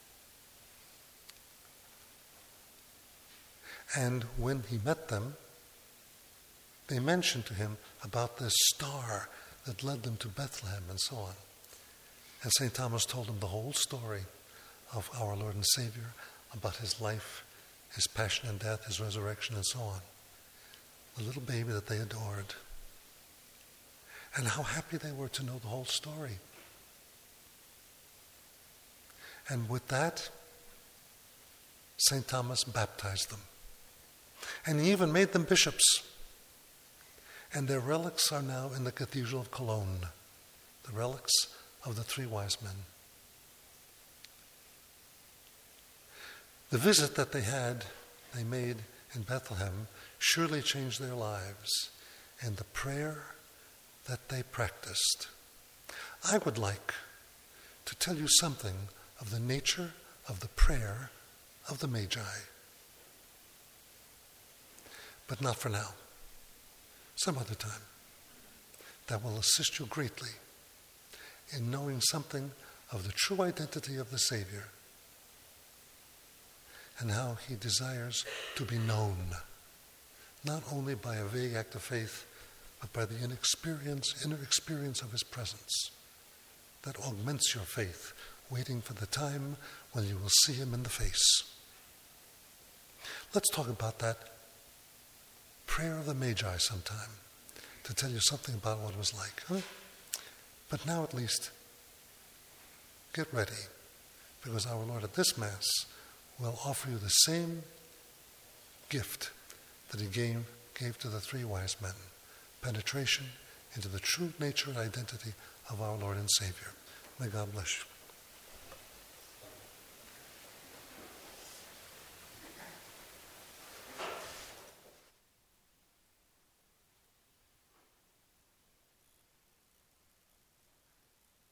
And when he met them, they mentioned to him about this star that led them to Bethlehem and so on. And St. Thomas told them the whole story of our Lord and Savior, about his life, his passion and death, his resurrection, and so on. The little baby that they adored. And how happy they were to know the whole story. And with that, St. Thomas baptized them. And he even made them bishops. And their relics are now in the Cathedral of Cologne. The relics of the 3 wise men. The visit that they made in Bethlehem surely changed their lives and the prayer that they practiced. I would like to tell you something of the nature of the prayer of the Magi. But not for now. Some other time. That will assist you greatly in knowing something of the true identity of the Savior and how he desires to be known, not only by a vague act of faith, but by the inner experience of his presence that augments your faith, waiting for the time when you will see him in the face. Let's talk about that prayer of the Magi sometime, to tell you something about what it was like. Huh? But now at least, get ready, because our Lord at this Mass will offer you the same gift that he gave to the three wise men, penetration into the true nature and identity of our Lord and Savior. May God bless you.